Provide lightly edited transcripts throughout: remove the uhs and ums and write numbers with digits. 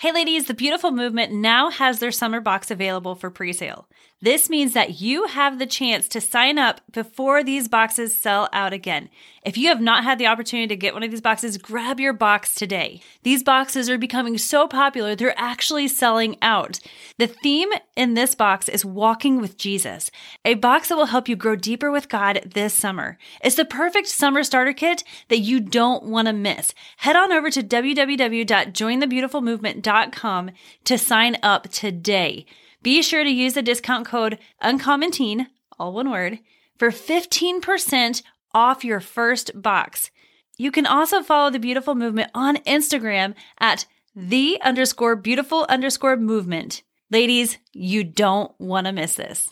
Hey ladies, the Beautiful Movement now has their summer box available for pre-sale. This means that you have the chance to sign up before these boxes sell out again. If you have not had the opportunity to get one of these boxes, grab your box today. These boxes are becoming so popular, they're actually selling out. The theme in this box is Walking with Jesus, a box that will help you grow deeper with God this summer. It's the perfect summer starter kit that you don't want to miss. Head on over to www.jointhebeautifulmovement.com to sign up today. Be sure to use the discount code UncommonTeen, all one word, for 15% off your first box. You can also follow the Beautiful Movement on Instagram at _beautiful_movement. Ladies, you don't want to miss this.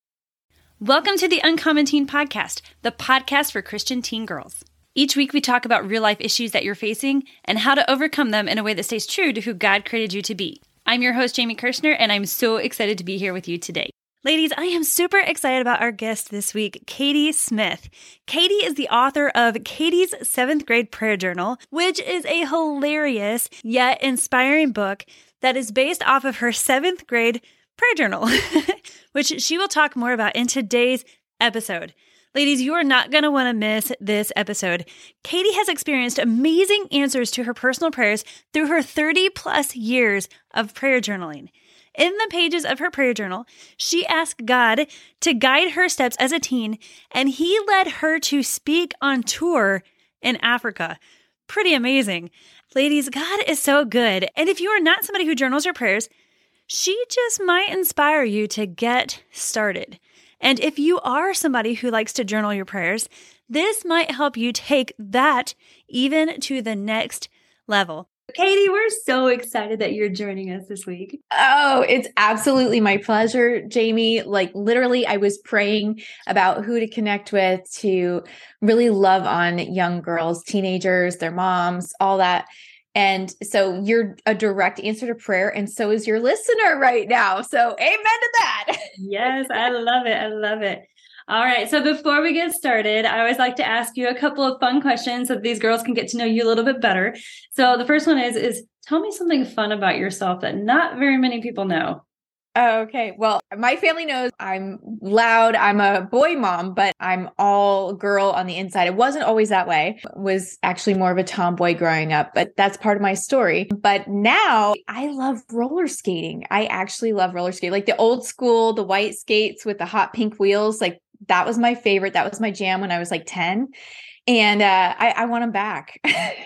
Welcome to the Uncommon Teen Podcast, the podcast for Christian teen girls. Each week we talk about real life issues that you're facing and how to overcome them in a way that stays true to who God created you to be. I'm your host, Jamie Kirshner, and I'm so excited to be here with you today. Ladies, I am super excited about our guest this week, Katie Smith. Katie is the author of Katie's 7th Grade Prayer Journal, which is a hilarious yet inspiring book that is based off of her 7th grade prayer journal, which she will talk more about in today's episode. Ladies, you are not going to want to miss this episode. Katie has experienced amazing answers to her personal prayers through her 30 plus years of prayer journaling. In the pages of her prayer journal, she asked God to guide her steps as a teen, and He led her to speak on tour in Africa. Pretty amazing. Ladies, God is so good. And if you are not somebody who journals her prayers, she just might inspire you to get started. And if you are somebody who likes to journal your prayers, this might help you take that even to the next level. Katie, we're so excited that you're joining us this week. Oh, it's absolutely my pleasure, Jamie. Like literally, I was praying about who to connect with to really love on young girls, teenagers, their moms, all that. And so you're a direct answer to prayer, and so is your listener right now. So amen to that. Yes, I love it. I love it. All right. So before we get started, I always like to ask you a couple of fun questions so that these girls can get to know you a little bit better. So the first one is tell me something fun about yourself that not very many people know. Okay. Well, my family knows I'm loud. I'm a boy mom, but I'm all girl on the inside. It wasn't always that way. I was actually more of a tomboy growing up, but that's part of my story. But now I love roller skating. I actually love roller skating, like the old school, the white skates with the hot pink wheels. Like that was my favorite. That was my jam when I was like 10. And I want them back.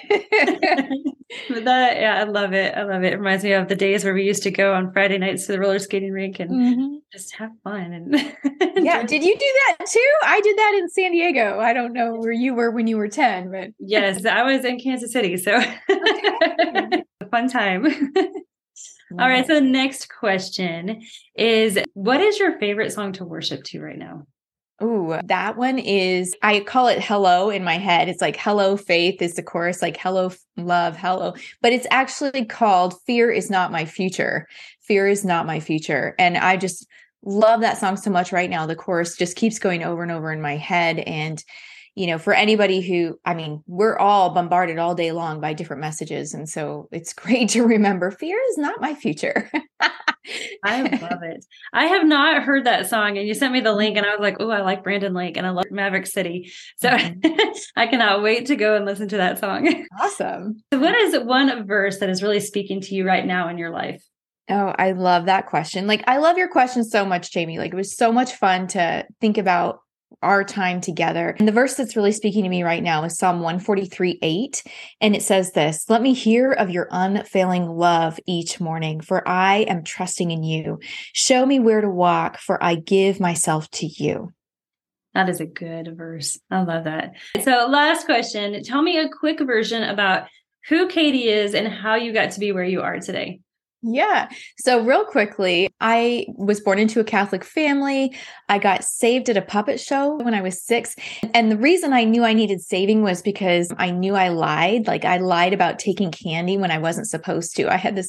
I love it. I love it. It reminds me of the days where we used to go on Friday nights to the roller skating rink and just have fun. And yeah. Did you do that too? I did that in San Diego. I don't know where you were when you were 10, but yes, I was in Kansas City. So a fun time. All right. So the next question is, what is your favorite song to worship to right now? Ooh, that one is, I call it Hello in my head. It's like Hello Faith is the chorus, like Hello Love, Hello. But it's actually called Fear Is Not My Future. Fear Is Not My Future. And I just love that song so much right now. The chorus just keeps going over and over in my head. And, you know, for anybody who, I mean, we're all bombarded all day long by different messages. And so it's great to remember fear is not my future. I love it. I have not heard that song, and you sent me the link and I was like, oh, I like Brandon Lake and I love Maverick City. So I cannot wait to go and listen to that song. Awesome. So what is one verse that is really speaking to you right now in your life? Oh, I love that question. Like, I love your question so much, Jamie. Like, it was so much fun to think about our time together. And the verse that's really speaking to me right now is Psalm 143:8. And it says this: let me hear of your unfailing love each morning, for I am trusting in you. Show me where to walk, for I give myself to you. That is a good verse. I love that. So last question, tell me a quick version about who Katie is and how you got to be where you are today. Yeah. So real quickly, I was born into a Catholic family. I got saved at a puppet show when I was 6. And the reason I knew I needed saving was because I knew I lied. Like I lied about taking candy when I wasn't supposed to. I had this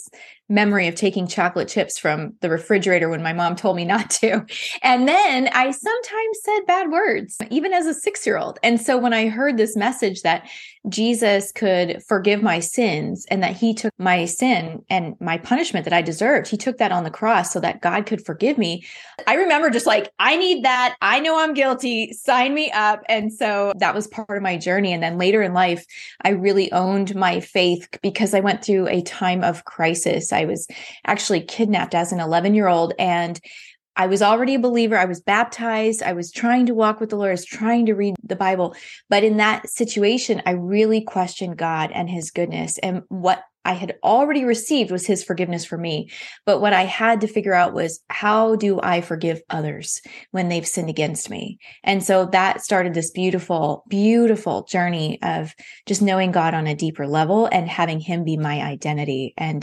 memory of taking chocolate chips from the refrigerator when my mom told me not to. And then I sometimes said bad words, even as a 6-year-old. And so when I heard this message that Jesus could forgive my sins and that he took my sin and my punishment that I deserved, he took that on the cross so that God could forgive me. I remember just like, I need that. I know I'm guilty. Sign me up. And so that was part of my journey. And then later in life, I really owned my faith because I went through a time of crisis. I was actually kidnapped as an 11-year-old, and I was already a believer. I was baptized. I was trying to walk with the Lord. I was trying to read the Bible. But in that situation, I really questioned God and his goodness. And what I had already received was his forgiveness for me. But what I had to figure out was, how do I forgive others when they've sinned against me? And so that started this beautiful, beautiful journey of just knowing God on a deeper level and having him be my identity. And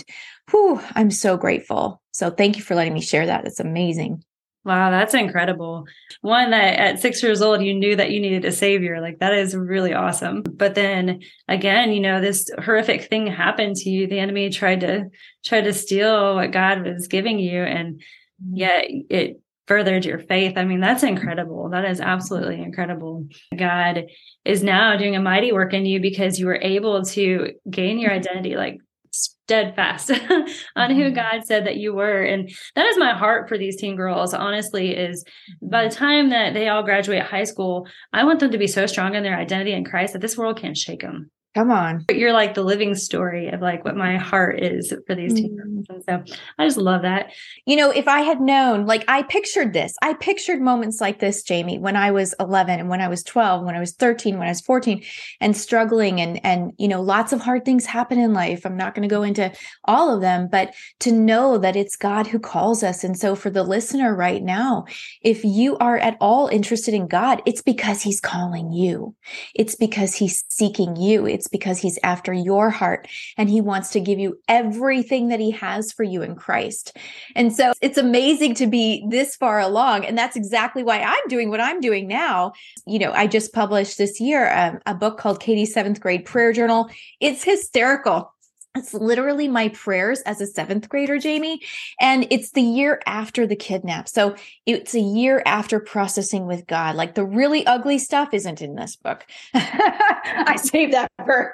I'm so grateful. So thank you for letting me share that. It's amazing. Wow, that's incredible. One, that at 6 years old, you knew that you needed a savior. Like, that is really awesome. But then again, this horrific thing happened to you. The enemy tried to steal what God was giving you. And yet it furthered your faith. I mean, that's incredible. That is absolutely incredible. God is now doing a mighty work in you because you were able to gain your identity, like steadfast on who God said that you were. And that is my heart for these teen girls, honestly, is by the time that they all graduate high school, I want them to be so strong in their identity in Christ that this world can't shake them. Come on. You're like the living story of like what my heart is for these teen girls. And so I just love that. If I had known, like I pictured moments like this, Jamie, when I was 11 and when I was 12, when I was 13, when I was 14 and struggling and lots of hard things happen in life. I'm not going to go into all of them, but to know that it's God who calls us. And so for the listener right now, if you are at all interested in God, it's because he's calling you. It's because he's seeking you. It's because he's after your heart and he wants to give you everything that he has for you in Christ. And so it's amazing to be this far along. And that's exactly why I'm doing what I'm doing now. I just published this year a book called Katie's 7th Grade Prayer Journal. It's hysterical. It's literally my prayers as a 7th grader, Jamie. And it's the year after the kidnap. So it's a year after processing with God. Like the really ugly stuff isn't in this book. I saved that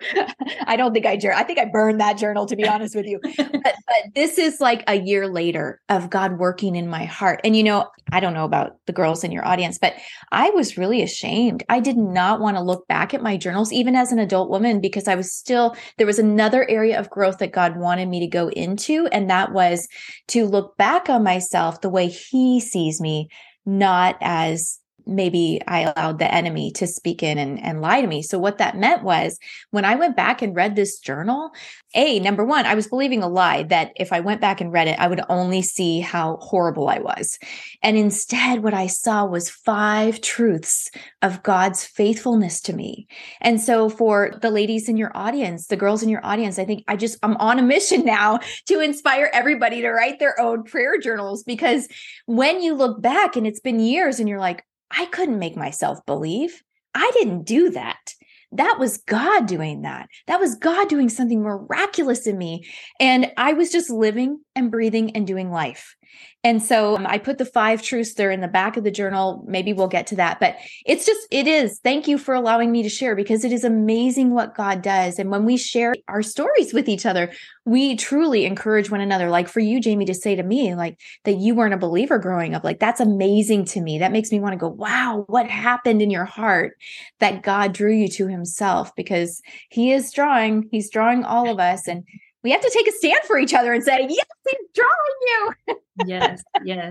I don't think I think I burned that journal, to be honest with you. But this is like a year later of God working in my heart. And I don't know about the girls in your audience, but I was really ashamed. I did not want to look back at my journals, even as an adult woman, because there was another area of growth that God wanted me to go into. And that was to look back on myself the way he sees me, not as maybe I allowed the enemy to speak in and lie to me. So what that meant was when I went back and read this journal, number one, I was believing a lie that if I went back and read it, I would only see how horrible I was. And instead, what I saw was 5 truths of God's faithfulness to me. And so for the ladies in your audience, the girls in your audience, I think I'm on a mission now to inspire everybody to write their own prayer journals, because when you look back and it's been years and you're like, I couldn't make myself believe. I didn't do that. That was God doing that. That was God doing something miraculous in me. And I was just living and breathing and doing life. And so I put the 5 truths there in the back of the journal. Maybe we'll get to that, but it is. Thank you for allowing me to share, because it is amazing what God does. And when we share our stories with each other, we truly encourage one another. Like for you, Jamie, to say to me, like that you weren't a believer growing up, like that's amazing to me. That makes me want to go, wow, what happened in your heart that God drew you to himself? Because he's drawing all of us. And we have to take a stand for each other and say, yes, he's drawing you. Yes.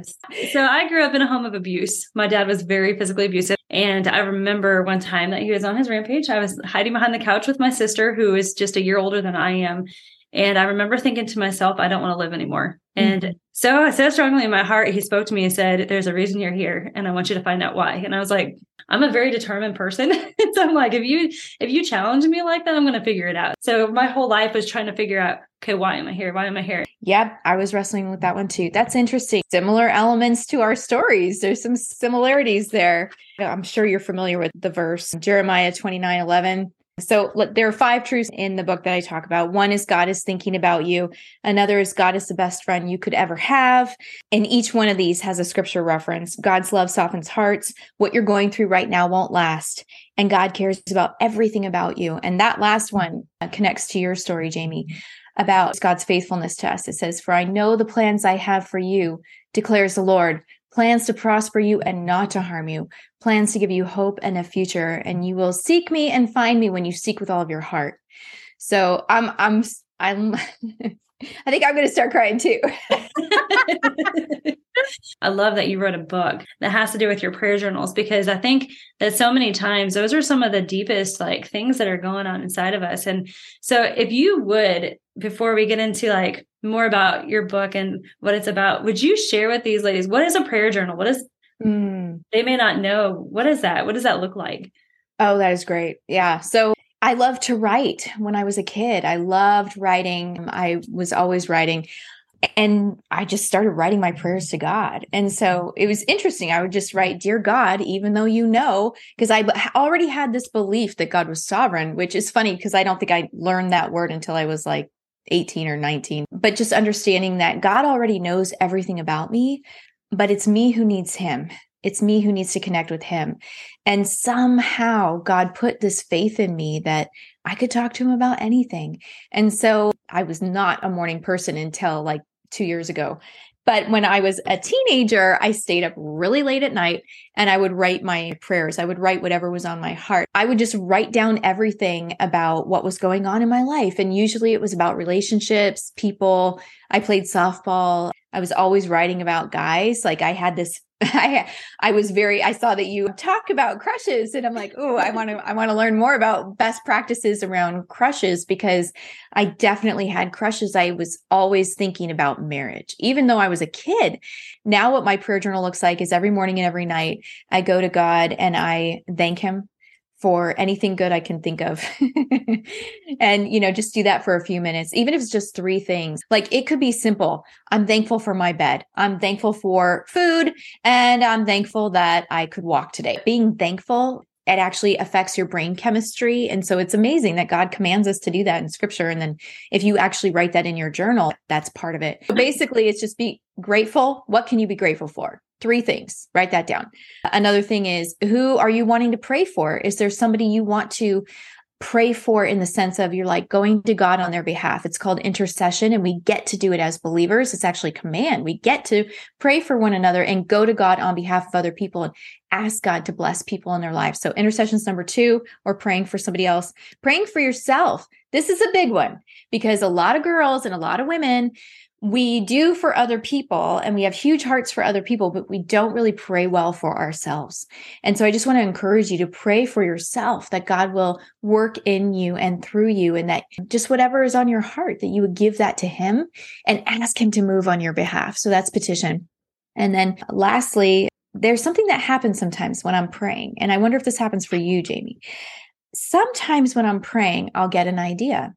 So I grew up in a home of abuse. My dad was very physically abusive. And I remember one time that he was on his rampage. I was hiding behind the couch with my sister, who is just a year older than I am. And I remember thinking to myself, I don't want to live anymore. And so strongly in my heart, he spoke to me and said, there's a reason you're here, and I want you to find out why. And I was like, I'm a very determined person. So I'm like, if you challenge me like that, I'm going to figure it out. So my whole life was trying to figure out, okay, why am I here? Why am I here? Yep. I was wrestling with that one too. That's interesting. Similar elements to our stories. There's some similarities there. I'm sure you're familiar with the verse, Jeremiah 29:11. So look, there are 5 truths in the book that I talk about. One is God is thinking about you. Another is God is the best friend you could ever have. And each one of these has a scripture reference. God's love softens hearts. What you're going through right now won't last. And God cares about everything about you. And that last one connects to your story, Jamie, about God's faithfulness to us. It says, "For I know the plans I have for you, declares the Lord, plans to prosper you and not to harm you, plans to give you hope and a future. And you will seek me and find me when you seek with all of your heart." So I'm I think I'm going to start crying too. I love that you wrote a book that has to do with your prayer journals, because I think that so many times those are some of the deepest like things that are going on inside of us. And so if you would, before we get into like more about your book and what it's about, would you share with these ladies, what is a prayer journal? What is, they may not know, what is that? What does that look like? Oh, that is great. Yeah. So I loved to write when I was a kid. I loved writing. I was always writing. And I just started writing my prayers to God. And so it was interesting. I would just write, "Dear God," even though because I already had this belief that God was sovereign, which is funny because I don't think I learned that word until I was like 18 or 19. But just understanding that God already knows everything about me, but it's me who needs him. It's me who needs to connect with him. And somehow God put this faith in me that I could talk to him about anything. And so I was not a morning person until like 2 years ago. But when I was a teenager, I stayed up really late at night and I would write my prayers. I would write whatever was on my heart. I would just write down everything about what was going on in my life. And usually it was about relationships, people. I played softball. I was always writing about guys. Like I had this I saw that you talk about crushes and I'm like, oh, I want to learn more about best practices around crushes, because I definitely had crushes. I was always thinking about marriage, even though I was a kid. Now what my prayer journal looks like is every morning and every night I go to God and I thank him for anything good I can think of. And, just do that for a few minutes, even if it's just 3 things. Like it could be simple. I'm thankful for my bed. I'm thankful for food. And I'm thankful that I could walk today. Being thankful, it actually affects your brain chemistry. And so it's amazing that God commands us to do that in scripture. And then if you actually write that in your journal, that's part of it. So basically, it's just be grateful. What can you be grateful for? 3 things. Write that down. Another thing is, who are you wanting to pray for? Is there somebody you want to pray for in the sense of you're like going to God on their behalf? It's called intercession, and we get to do it as believers. It's actually command. We get to pray for one another and go to God on behalf of other people and ask God to bless people in their lives. So intercession's number 2, or praying for somebody else. Praying for yourself. This is a big one because a lot of girls and a lot of women, we do for other people and we have huge hearts for other people, but we don't really pray well for ourselves. And so I just want to encourage you to pray for yourself, that God will work in you and through you, and that just whatever is on your heart, that you would give that to him and ask him to move on your behalf. So that's petition. And then lastly, there's something that happens sometimes when I'm praying. And I wonder if this happens for you, Jamie. Sometimes when I'm praying, I'll get an idea.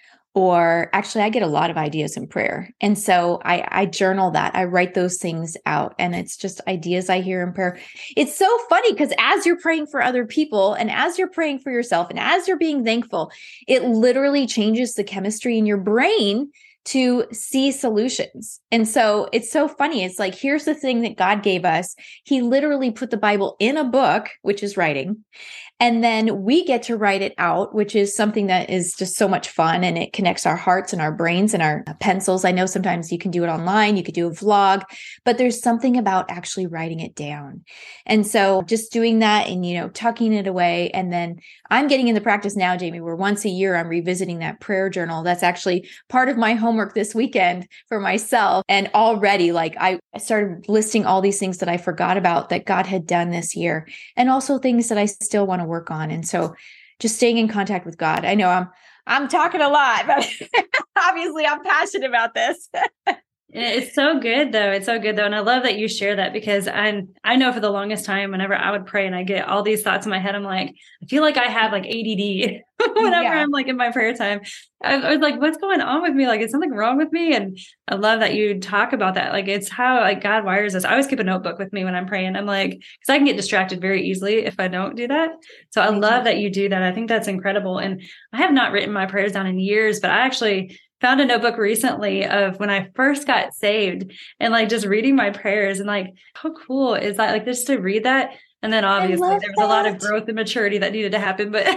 Or actually, I get a lot of ideas in prayer. And so I journal that. I write those things out. And it's just ideas I hear in prayer. It's so funny because as you're praying for other people and as you're praying for yourself and as you're being thankful, it literally changes the chemistry in your brain to see solutions. And so it's so funny. It's like, here's the thing that God gave us. He literally put the Bible in a book, which is writing. And then we get to write it out, which is something that is just so much fun. And it connects our hearts and our brains and our pencils. I know sometimes you can do it online, you could do a vlog, but there's something about actually writing it down. And so just doing that and, tucking it away. And then I'm getting in the practice now, Jamie, where once a year I'm revisiting that prayer journal. That's actually part of my homework this weekend for myself. And already I started listing all these things that I forgot about that God had done this year, and also things that I still want to work on. And so just staying in contact with God. I know I'm talking a lot, but obviously I'm passionate about this. It's so good though. It's so good though. And I love that you share that because I know for the longest time, whenever I would pray and I get all these thoughts in my head, I'm like, I feel like I have like ADD whenever Yeah. I'm like in my prayer time. I was like, what's going on with me? Like, is something wrong with me? And I love that you talk about that. Like, it's how like God wires us. I always keep a notebook with me when I'm praying. I'm like, because I can get distracted very easily if I don't do that. So I Me love too. that you do that. I think that's incredible. And I have not written my prayers down in years, but I actually found a notebook recently of when I first got saved and like just reading my prayers and like how cool is that? Like just to read that. And then I obviously love there was a lot of that. growth and maturity that needed to happen. But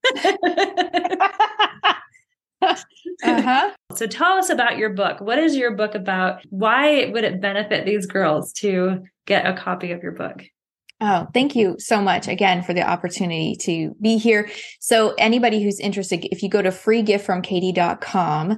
Uh-huh. so tell us about your book. What is your book about? Why would it benefit these girls to get a copy of your book? Oh, thank you so much again for the opportunity to be here. So anybody who's interested, if you go to freegiftfromkatie.com,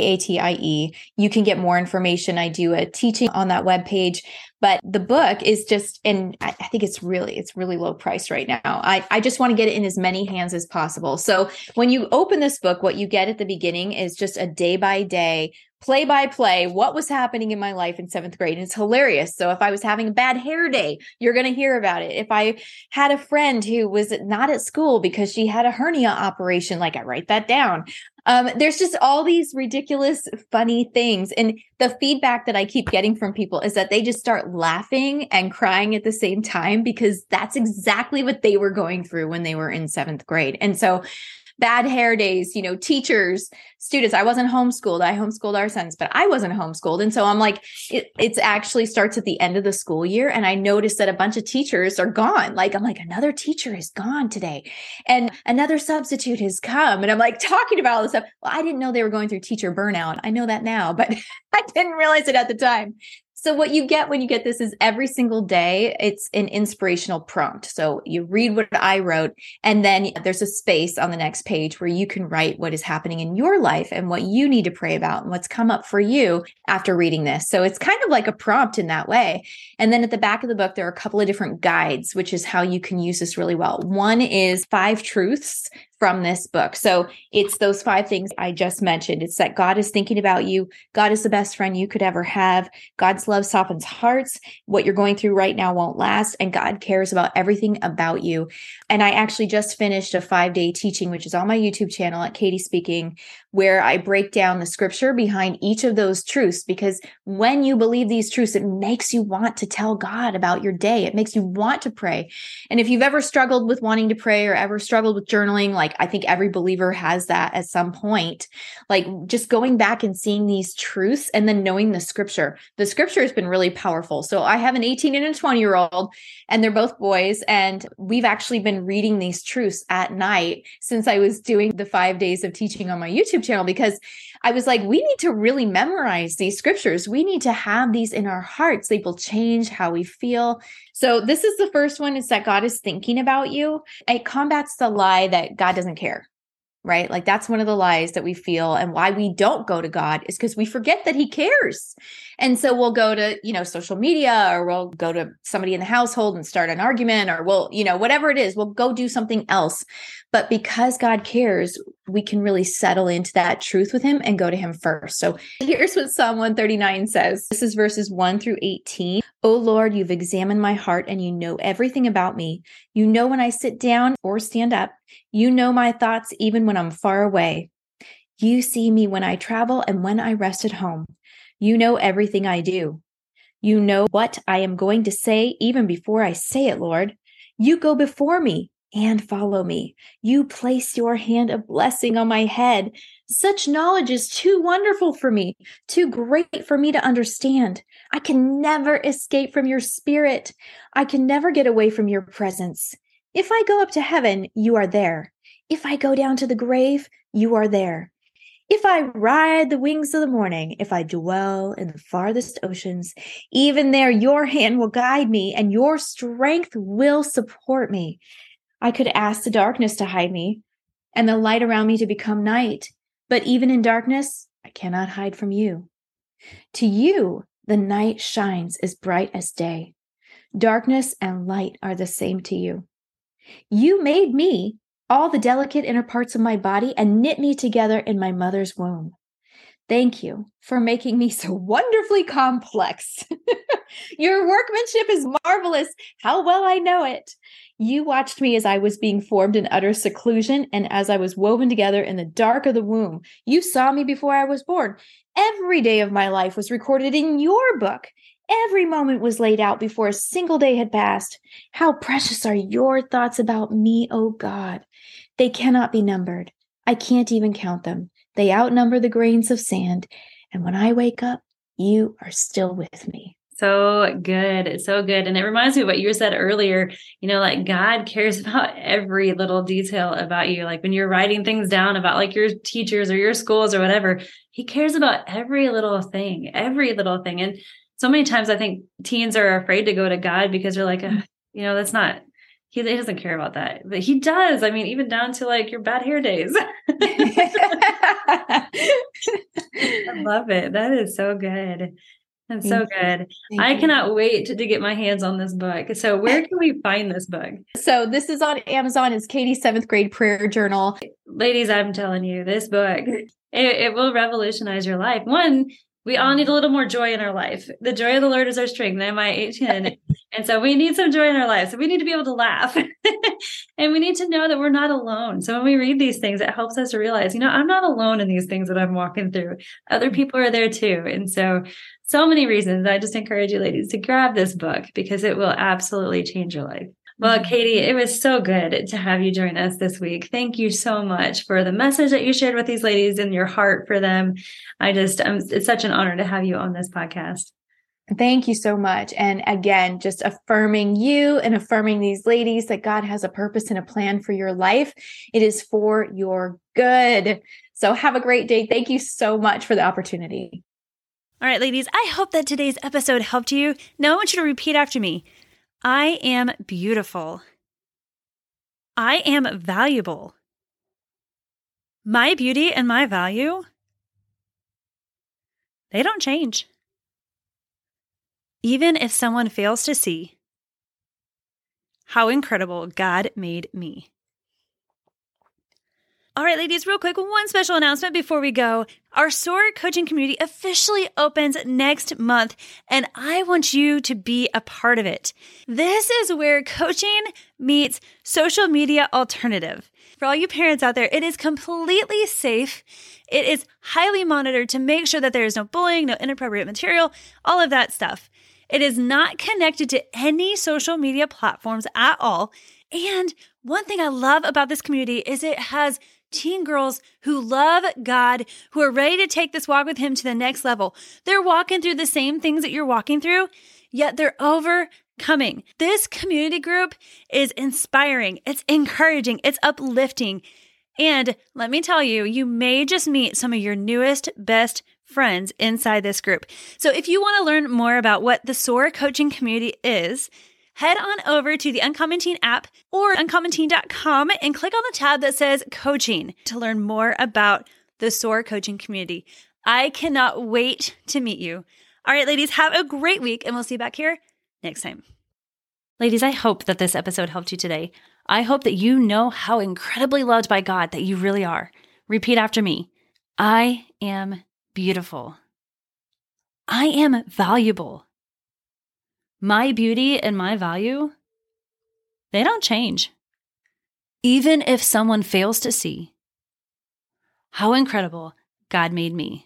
Katie, you can get more information. I do a teaching on that webpage, but the book is just, and I think it's really low price right now. I just want to get it in as many hands as possible. So when you open this book, what you get at the beginning is just a day by day play by play, what was happening in my life in seventh grade. And it's hilarious. So if I was having a bad hair day, you're going to hear about it. If I had a friend who was not at school because she had a hernia operation, like I write that down. There's just all these ridiculous, funny things. And the feedback that I keep getting from people is that they just start laughing and crying at the same time because that's exactly what they were going through when they were in seventh grade. And so bad hair days, teachers, students. I wasn't homeschooled. I homeschooled our sons, but I wasn't homeschooled. And so I'm like, it's actually starts at the end of the school year. And I noticed that a bunch of teachers are gone. Like, I'm like, another teacher is gone today and another substitute has come. And I'm like talking about all this stuff. Well, I didn't know they were going through teacher burnout. I know that now, but I didn't realize it at the time. So what you get when you get this is every single day, it's an inspirational prompt. So you read what I wrote, and then there's a space on the next page where you can write what is happening in your life and what you need to pray about and what's come up for you after reading this. So it's kind of like a prompt in that way. And then at the back of the book, there are a couple of different guides, which is how you can use this really well. One is 5 truths from this book. So it's those 5 things I just mentioned. It's that God is thinking about you. God is the best friend you could ever have. God's love softens hearts. What you're going through right now won't last. And God cares about everything about you. And I actually just finished a 5-day teaching, which is on my YouTube channel at Katie Speaking, where I break down the scripture behind each of those truths. Because when you believe these truths, it makes you want to tell God about your day. It makes you want to pray. And if you've ever struggled with wanting to pray or ever struggled with journaling, like I think every believer has that at some point, like just going back and seeing these truths and then knowing the scripture. The scripture has been really powerful. So I have an 18 and a 20-year-old, and they're both boys. And we've actually been reading these truths at night since I was doing the 5 days of teaching on my YouTube channel, because I was like, we need to really memorize these scriptures. We need to have these in our hearts. They will change how we feel. So this is the first one, is that God is thinking about you. It combats the lie that God doesn't care, right? Like that's one of the lies that we feel, and why we don't go to God is because we forget that he cares. And so we'll go to, social media, or we'll go to somebody in the household and start an argument, or we'll, whatever it is, we'll go do something else. But because God cares, we can really settle into that truth with him and go to him first. So here's what Psalm 139 says. This is verses 1-18. O Lord, you've examined my heart and you know everything about me. You know when I sit down or stand up. You know my thoughts even when I'm far away. You see me when I travel and when I rest at home. You know everything I do. You know what I am going to say even before I say it, Lord. You go before me and follow me. You place your hand of blessing on my head. Such knowledge is too wonderful for me, too great for me to understand. I can never escape from your spirit. I can never get away from your presence. If I go up to heaven, you are there. If I go down to the grave, you are there. If I ride the wings of the morning, if I dwell in the farthest oceans, even there your hand will guide me and your strength will support me. I could ask the darkness to hide me and the light around me to become night. But even in darkness, I cannot hide from you. To you, the night shines as bright as day. Darkness and light are the same to you. You made me, all the delicate inner parts of my body, and knit me together in my mother's womb. Thank you for making me so wonderfully complex. Your workmanship is marvelous. How well I know it. You watched me as I was being formed in utter seclusion and as I was woven together in the dark of the womb. You saw me before I was born. Every day of my life was recorded in your book. Every moment was laid out before a single day had passed. How precious are your thoughts about me, O God. They cannot be numbered. I can't even count them. They outnumber the grains of sand. And when I wake up, you are still with me. So good. It's so good. And it reminds me of what you said earlier, like God cares about every little detail about you. Like when you're writing things down about like your teachers or your schools or whatever, he cares about every little thing. And so many times I think teens are afraid to go to God because they're like, that's not, he doesn't care about that, but he does. I mean, even down to like your bad hair days. I love it. That is so good. That's so good. I cannot wait to get my hands on this book. So where can we find this book? So this is on Amazon. It's Katie's 7th grade prayer journal. Ladies, I'm telling you, this book, it will revolutionize your life. One, we all need a little more joy in our life. The joy of the Lord is our strength, Nehemiah 8:10. And so we need some joy in our lives. So we need to be able to laugh. And we need to know that we're not alone. So when we read these things, it helps us to realize, I'm not alone in these things that I'm walking through. Other people are there too. And so many reasons. I just encourage you ladies to grab this book because it will absolutely change your life. Well, Katie, it was so good to have you join us this week. Thank you so much for the message that you shared with these ladies and your heart for them. It's such an honor to have you on this podcast. Thank you so much. And again, just affirming you and affirming these ladies that God has a purpose and a plan for your life. It is for your good. So have a great day. Thank you so much for the opportunity. All right, ladies, I hope that today's episode helped you. Now I want you to repeat after me. I am beautiful. I am valuable. My beauty and my value, they don't change. Even if someone fails to see how incredible God made me. All right, ladies, real quick, one special announcement before we go. Our SOAR coaching community officially opens next month, and I want you to be a part of it. This is where coaching meets social media alternative. For all you parents out there, it is completely safe. It is highly monitored to make sure that there is no bullying, no inappropriate material, all of that stuff. It is not connected to any social media platforms at all. And one thing I love about this community is it has teen girls who love God, who are ready to take this walk with Him to the next level. They're walking through the same things that you're walking through, yet they're overcoming. This community group is inspiring. It's encouraging. It's uplifting. And let me tell you, you may just meet some of your newest, best friends inside this group. So if you want to learn more about what the SOAR coaching community is, head on over to the Uncommon Teen app or uncommonteen.com and click on the tab that says coaching to learn more about the SOAR coaching community. I cannot wait to meet you. All right, ladies, have a great week and we'll see you back here next time. Ladies, I hope that this episode helped you today. I hope that you know how incredibly loved by God that you really are. Repeat after me. I am beautiful. I am valuable. My beauty and my value, they don't change. Even if someone fails to see how incredible God made me.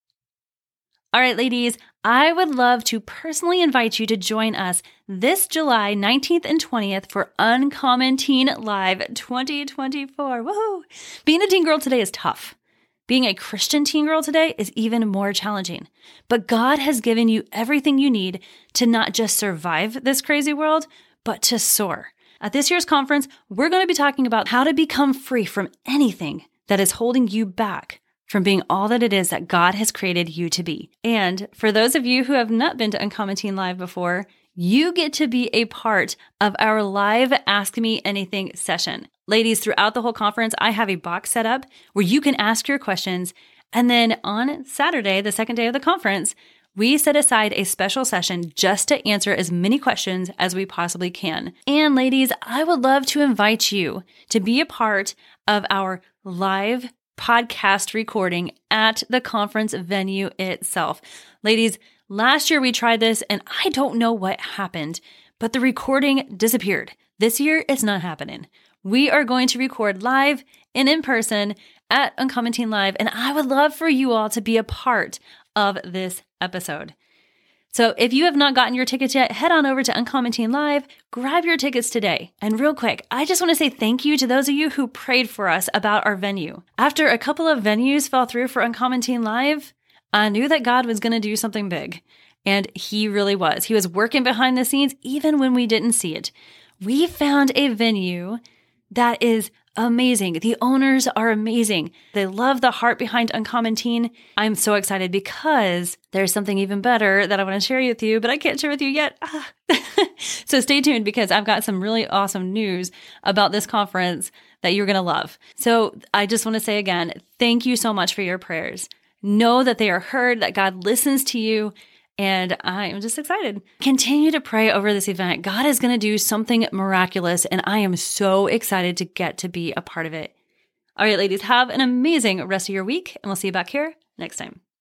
All right, ladies, I would love to personally invite you to join us this July 19th and 20th for Uncommon Teen Live 2024. Woohoo! Being a teen girl today is tough. Being a Christian teen girl today is even more challenging. But God has given you everything you need to not just survive this crazy world, but to soar. At this year's conference, we're going to be talking about how to become free from anything that is holding you back from being all that it is that God has created you to be. And for those of you who have not been to Uncommon Teen Live before, you get to be a part of our live Ask Me Anything session. Ladies, throughout the whole conference, I have a box set up where you can ask your questions. And then on Saturday, the second day of the conference, we set aside a special session just to answer as many questions as we possibly can. And ladies, I would love to invite you to be a part of our live podcast recording at the conference venue itself. Ladies, last year we tried this and I don't know what happened, but the recording disappeared. This year it's not happening. We are going to record live and in person at Uncommon Teen Live, and I would love for you all to be a part of this episode. So if you have not gotten your tickets yet, head on over to Uncommon Teen Live, grab your tickets today. And real quick, I just want to say thank you to those of you who prayed for us about our venue. After a couple of venues fell through for Uncommon Teen Live, I knew that God was going to do something big. And He really was. He was working behind the scenes even when we didn't see it. We found a venue that is amazing. The owners are amazing. They love the heart behind Uncommon Teen. I'm so excited because there's something even better that I want to share with you, but I can't share with you yet. So stay tuned because I've got some really awesome news about this conference that you're going to love. So I just want to say again, thank you so much for your prayers. Know that they are heard, that God listens to you. And I am just excited. Continue to pray over this event. God is going to do something miraculous, and I am so excited to get to be a part of it. All right, ladies, have an amazing rest of your week, and we'll see you back here next time.